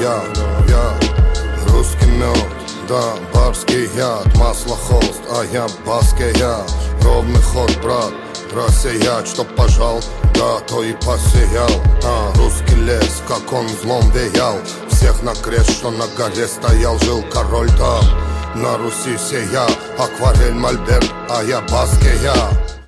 я русский мед, да, барский яд, масло холст, а я баский я. Ровный ход, брат, просеять, что пожал, да, то и посеял. Русский лес, как он злом веял, всех на крест, что на горе стоял, жил король там. На Руси сея, акварель, мольберт, а я баский я.